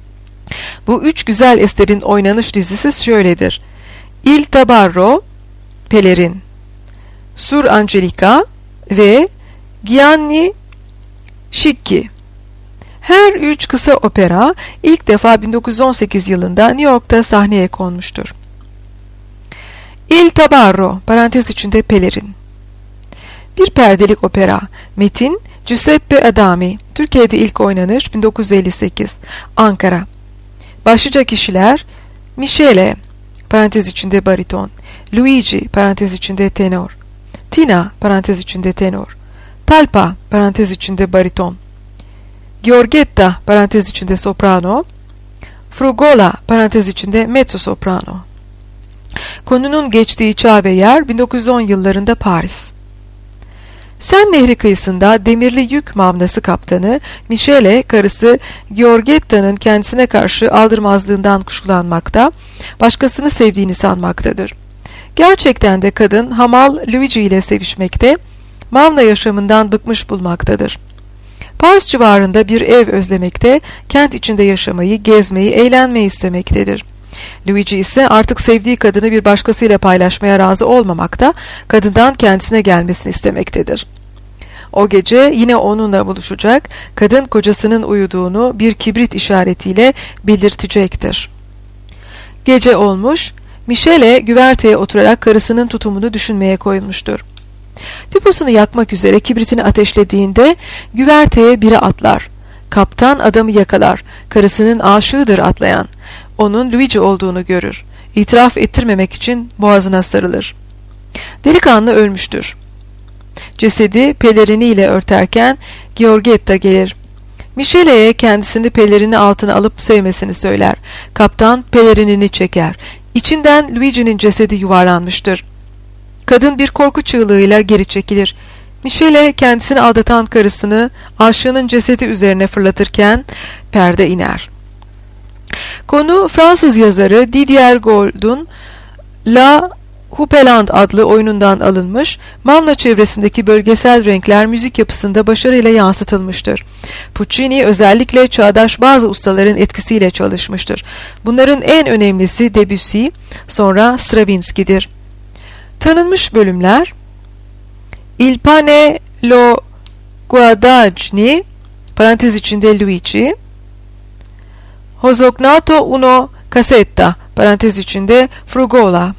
Bu 3 güzel eserin oynanış dizisi şöyledir: Il Tabarro, Pelerin, Sur Angelica ve Gianni Schicchi. Her 3 kısa opera ilk defa 1918 yılında New York'ta sahneye konmuştur. Il Tabarro parantez içinde Pelerin. Bir perdelik opera. Metin Giuseppe Adami. Türkiye'de ilk oynanış 1958. Ankara. Başlıca kişiler: Michele parantez içinde bariton, Luigi parantez içinde tenor, Tina parantez içinde tenor, Talpa parantez içinde bariton, Giorgetta parantez içinde soprano, Frugola parantez içinde mezzo soprano. Konunun geçtiği çağ ve yer 1910 yıllarında Paris. Sen Nehri kıyısında demirli yük mavnası kaptanı Michele, karısı Giorgetta'nın kendisine karşı aldırmazlığından kuşkulanmakta, başkasını sevdiğini sanmaktadır. Gerçekten de kadın hamal Luigi ile sevişmekte, mavna yaşamından bıkmış bulmaktadır. Paris civarında bir ev özlemekte, kent içinde yaşamayı, gezmeyi, eğlenmeyi istemektedir. Luigi ise artık sevdiği kadını bir başkasıyla paylaşmaya razı olmamakta, kadından kendisine gelmesini istemektedir. O gece yine onunla buluşacak, kadın kocasının uyuduğunu bir kibrit işaretiyle belirtecektir. Gece olmuş, Michele güverteye oturarak karısının tutumunu düşünmeye koyulmuştur. Piposunu yakmak üzere kibritini ateşlediğinde güverteye biri atlar. Kaptan adamı yakalar, karısının aşığıdır atlayan. Onun Luigi olduğunu görür. İtiraf ettirmemek için boğazına sarılır. Delikanlı ölmüştür. Cesedi peleriniyle örterken Giorgetta gelir. Michele'ye kendisini pelerini altına alıp sevmesini söyler. Kaptan pelerinini çeker. İçinden Luigi'nin cesedi yuvarlanmıştır. Kadın bir korku çığlığıyla geri çekilir. Michele kendisini aldatan karısını aşığının cesedi üzerine fırlatırken perde iner. Konu Fransız yazarı Didier Gould'un La Houppelande adlı oyunundan alınmış, Mavna çevresindeki bölgesel renkler müzik yapısında başarıyla yansıtılmıştır. Puccini özellikle çağdaş bazı ustaların etkisiyle çalışmıştır. Bunların en önemlisi Debussy, sonra Stravinsky'dir. Tanınmış bölümler: Il pane lo guadagni parantez içinde Luigi, Ho sognato uno casetta parantez içinde Frugola,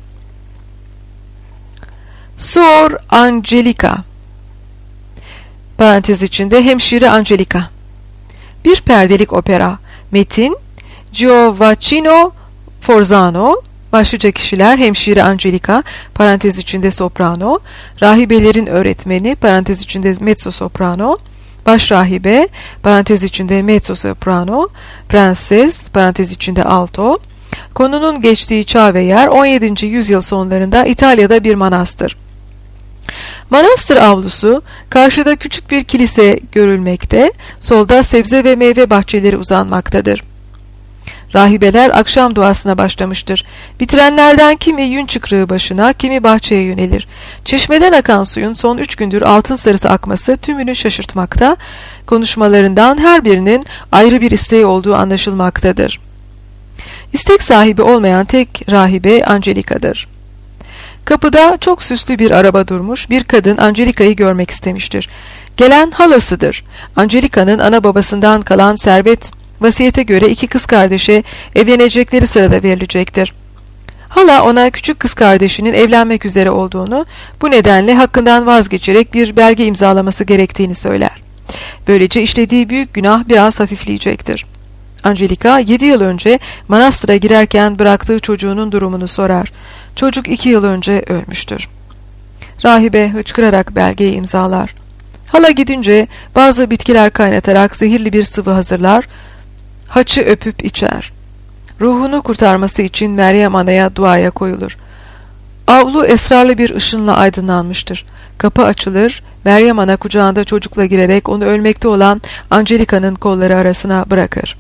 Sor Angelica parantez içinde hemşire Angelica. Bir perdelik opera. Metin Giovacchino Forzano. Başlıca kişiler: hemşire Angelica parantez içinde soprano, rahibelerin öğretmeni parantez içinde mezzo soprano, başrahibe parantez içinde mezzo soprano, prenses parantez içinde alto. Konunun geçtiği çağ ve yer 17. yüzyıl sonlarında İtalya'da bir manastır. Manastır avlusu, karşıda küçük bir kilise görülmekte, solda sebze ve meyve bahçeleri uzanmaktadır. Rahibeler akşam duasına başlamıştır. Bitirenlerden kimi yün çıkrığı başına, kimi bahçeye yönelir. Çeşmeden akan suyun son 3 gündür altın sarısı akması tümünü şaşırtmakta, konuşmalarından her birinin ayrı bir isteği olduğu anlaşılmaktadır. İstek sahibi olmayan tek rahibe Angelika'dır. Kapıda çok süslü bir araba durmuş, bir kadın Angelika'yı görmek istemiştir. Gelen halasıdır. Angelika'nın ana babasından kalan servet vasiyete göre 2 kız kardeşe evlenecekleri sırada verilecektir. Hala ona küçük kız kardeşinin evlenmek üzere olduğunu, bu nedenle hakkından vazgeçerek bir belge imzalaması gerektiğini söyler. Böylece işlediği büyük günah biraz hafifleyecektir. Angelika 7 yıl önce manastıra girerken bıraktığı çocuğunun durumunu sorar. Çocuk 2 yıl önce ölmüştür. Rahibe hıçkırarak belgeyi imzalar. Hala gidince bazı bitkiler kaynatarak zehirli bir sıvı hazırlar, haçı öpüp içer. Ruhunu kurtarması için Meryem Ana'ya duaya koyulur. Avlu esrarlı bir ışınla aydınlanmıştır. Kapı açılır, Meryem Ana kucağında çocukla girerek onu ölmekte olan Angelika'nın kolları arasına bırakır.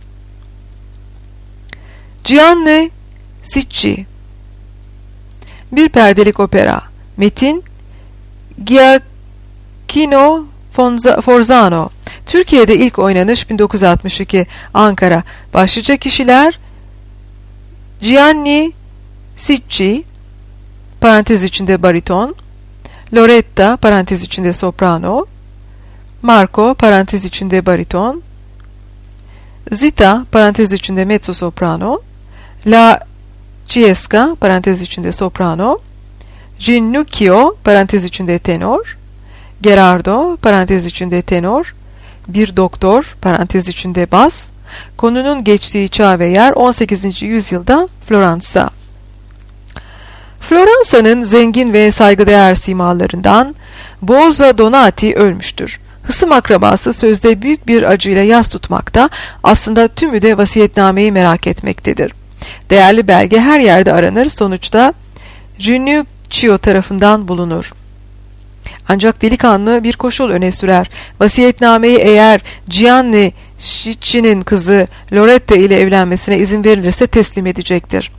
Gianni Schicchi. Bir perdelik opera. Metin Giacchino Forzano. Türkiye'de ilk oynanış 1962. Ankara. Başlıca kişiler Gianni Schicchi parantez içinde bariton, Loretta parantez içinde soprano, Marco parantez içinde bariton, Zita parantez içinde mezzo soprano, La Ciesca parantez içinde soprano, Ginnuccio parantez içinde tenor, Gerardo parantez içinde tenor, bir doktor parantez içinde bas. Konunun geçtiği çağ ve yer 18. yüzyılda Floransa. Floransa'nın zengin ve saygıdeğer simalarından Bozza Donati ölmüştür. Hısım akrabası sözde büyük bir acıyla yas tutmakta, aslında tümü de vasiyetnameyi merak etmektedir. Değerli belge her yerde aranır, sonuçta Ginnuccio tarafından bulunur. Ancak delikanlı bir koşul öne sürer. Vasiyetnameyi eğer Gianni Schicchi'nin kızı Loretta ile evlenmesine izin verilirse teslim edecektir.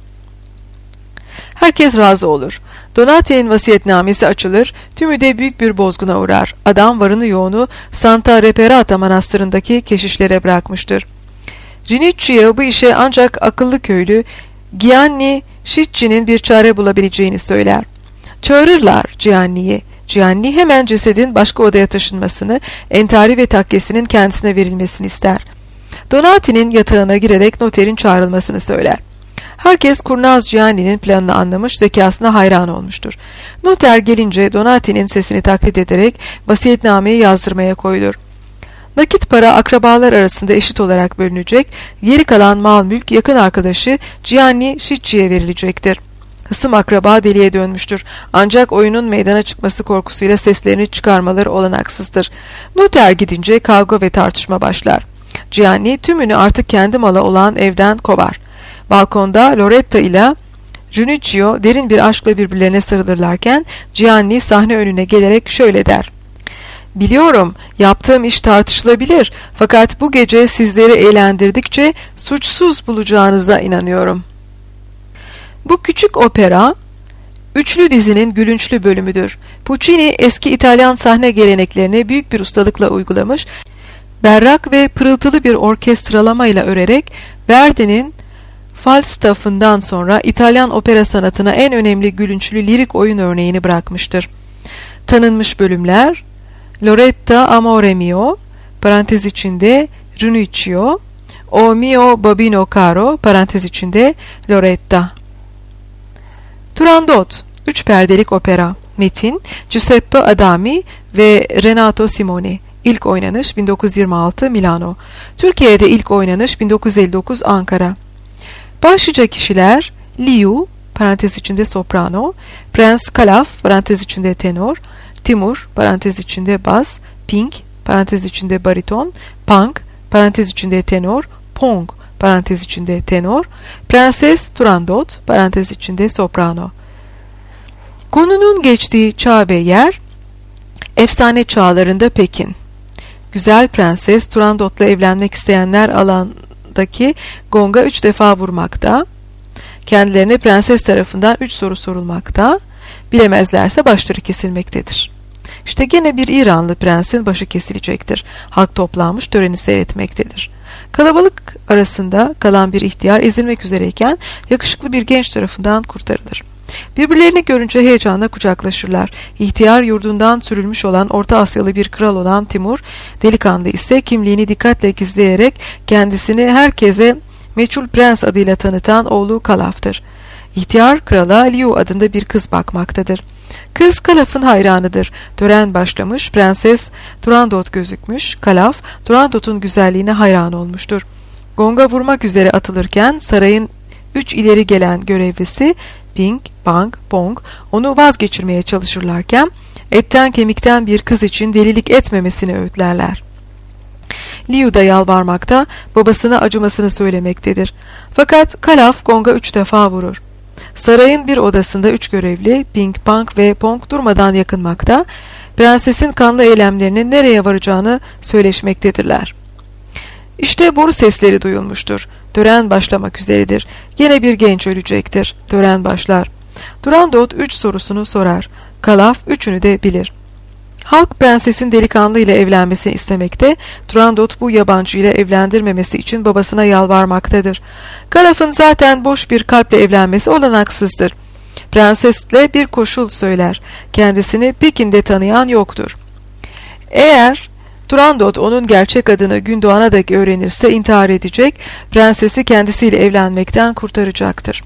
Herkes razı olur. Donati'nin vasiyetnamesi açılır, tümü de büyük bir bozguna uğrar. Adam varını yoğunu Santa Reparata manastırındaki keşişlere bırakmıştır. Ginnuccio bu işe ancak akıllı köylü Gianni Schicchi'nin bir çare bulabileceğini söyler. Çağırırlar Gianni'yi. Gianni hemen cesedin başka odaya taşınmasını, entari ve takkesinin kendisine verilmesini ister. Donati'nin yatağına girerek noterin çağrılmasını söyler. Herkes kurnaz Gianni'nin planını anlamış, zekasına hayran olmuştur. Noter gelince Donati'nin sesini taklit ederek vasiyetnameyi yazdırmaya koyulur. Nakit para akrabalar arasında eşit olarak bölünecek, geri kalan mal mülk yakın arkadaşı Gianni Schicchi'ye verilecektir. Hısım akraba deliye dönmüştür. Ancak oyunun meydana çıkması korkusuyla seslerini çıkarmaları olanaksızdır. Noter gidince kavga ve tartışma başlar. Gianni tümünü artık kendi malı olan evden kovar. Balkonda Loretta ile Ginnuccio derin bir aşkla birbirlerine sarılırlarken Gianni sahne önüne gelerek şöyle der. Biliyorum, yaptığım iş tartışılabilir, fakat bu gece sizleri eğlendirdikçe suçsuz bulacağınıza inanıyorum. Bu küçük opera, üçlü dizinin gülünçlü bölümüdür. Puccini eski İtalyan sahne geleneklerini büyük bir ustalıkla uygulamış, berrak ve pırıltılı bir orkestralamayla örerek Verdi'nin Falstaff'ından sonra İtalyan opera sanatına en önemli gülünçlü lirik oyun örneğini bırakmıştır. Tanınmış bölümler Loretta Amore Mio parantez içinde Ginnuccio, O Mio Babino Caro parantez içinde Loretta. Turandot 3 perdelik opera. Metin Giuseppe Adami ve Renato Simoni. İlk oynanış 1926 Milano. Türkiye'de ilk oynanış 1959 Ankara. Başlıca kişiler Liu parantez içinde soprano, Prens Kalaf parantez içinde tenor, Timur parantez içinde bas, Pink parantez içinde bariton, Punk parantez içinde tenor, Pong parantez içinde tenor, Prenses Turandot parantez içinde soprano. Konunun geçtiği çağ ve yer efsane çağlarında Pekin. Güzel Prenses Turandot'la evlenmek isteyenler piyanodaki gonga 3 defa vurmakta. Kendilerine prenses tarafından 3 soru sorulmakta. Bilemezlerse başları kesilmektedir. İşte gene bir İranlı prensin başı kesilecektir. Halk toplanmış töreni seyretmektedir. Kalabalık arasında kalan bir ihtiyar ezilmek üzereyken yakışıklı bir genç tarafından kurtarılır. Birbirlerini görünce heyecanla kucaklaşırlar. İhtiyar yurdundan sürülmüş olan Orta Asyalı bir kral olan Timur, delikanlı ise kimliğini dikkatle gizleyerek kendisini herkese meçhul prens adıyla tanıtan oğlu Kalaf'tır. İhtiyar krala Liu adında bir kız bakmaktadır. Kız Kalaf'ın hayranıdır. Tören başlamış, prenses Turandot gözükmüş, Kalaf Turandot'un güzelliğine hayran olmuştur. Gonga vurmak üzere atılırken sarayın 3 ileri gelen görevlisi Bing, Bang, Bong onu vazgeçirmeye çalışırlarken etten kemikten bir kız için delilik etmemesini öğütlerler. Liu da yalvarmakta, babasına acımasını söylemektedir. Fakat Kalaf gonga 3 defa vurur. Sarayın bir odasında 3 görevli Bing, Bang ve Bong durmadan yakınmakta, prensesin kanlı eylemlerinin nereye varacağını söyleşmektedirler. İşte boru sesleri duyulmuştur. Tören başlamak üzeredir. Gene bir genç ölecektir. Tören başlar. Turandot 3 sorusunu sorar. Kalaf 3'ünü de bilir. Halk prensesin delikanlı ile evlenmesini istemekte, Turandot bu yabancı ile evlendirmemesi için babasına yalvarmaktadır. Kalaf'ın zaten boş bir kalple evlenmesi olanaksızdır. Prensesle bir koşul söyler. Kendisini Pekin'de tanıyan yoktur. Eğer Turandot onun gerçek adını gün doğana dek öğrenirse intihar edecek, prensesi kendisiyle evlenmekten kurtaracaktır.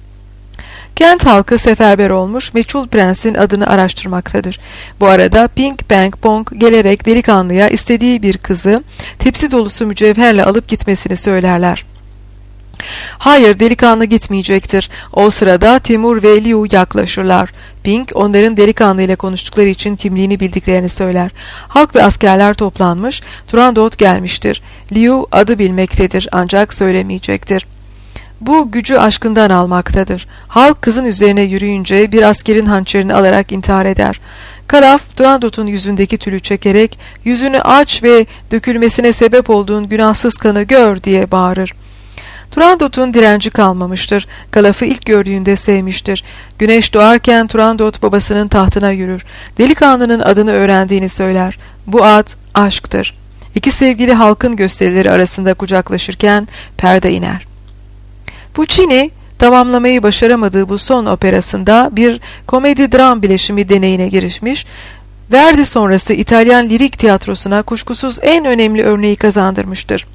Kent halkı seferber olmuş, meçhul prensin adını araştırmaktadır. Bu arada Bing, Bang, Bong gelerek delikanlıya istediği bir kızı tepsi dolusu mücevherle alıp gitmesini söylerler. Hayır, delikanlı gitmeyecektir. O sırada Timur ve Liu yaklaşırlar. Bing onların delikanlı ile konuştukları için kimliğini bildiklerini söyler. Halk ve askerler toplanmış, Turandot gelmiştir. Liu adı bilmektedir ancak söylemeyecektir. Bu gücü aşkından almaktadır. Halk kızın üzerine yürüyünce bir askerin hançerini alarak intihar eder. Kalaf Turandot'un yüzündeki tülü çekerek yüzünü aç ve dökülmesine sebep olduğun günahsız kanı gör diye bağırır. Turandot'un direnci kalmamıştır. Kalaf'ı ilk gördüğünde sevmiştir. Güneş doğarken Turandot babasının tahtına yürür. Delikanlının adını öğrendiğini söyler. Bu ad aşktır. İki sevgili halkın gösterileri arasında kucaklaşırken perde iner. Puccini tamamlamayı başaramadığı bu son operasında bir komedi-dram bileşimi deneyine girişmiş, Verdi sonrası İtalyan lirik tiyatrosuna kuşkusuz en önemli örneği kazandırmıştır.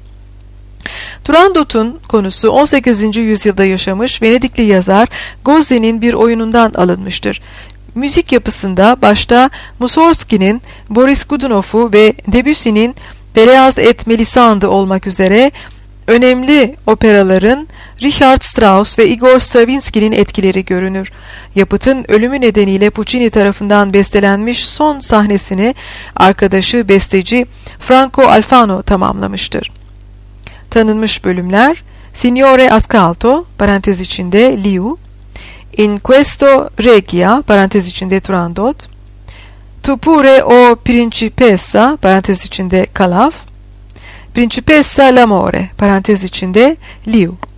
Turandot'un konusu 18. yüzyılda yaşamış Venedikli yazar Gozzi'nin bir oyunundan alınmıştır. Müzik yapısında başta Mussorgsky'nin Boris Godunov'u ve Debussy'nin Beleaz et Melisande olmak üzere önemli operaların Richard Strauss ve Igor Stravinsky'nin etkileri görünür. Yapıtın ölümü nedeniyle Puccini tarafından bestelenmiş son sahnesini arkadaşı besteci Franco Alfano tamamlamıştır. Tanınmış bölümler Signore Ascolto parantez içinde Liu, In questo regia parantez içinde Turandot, Tu pure o principessa parantez içinde Kalaf, Principessa l'amore parantez içinde Liu.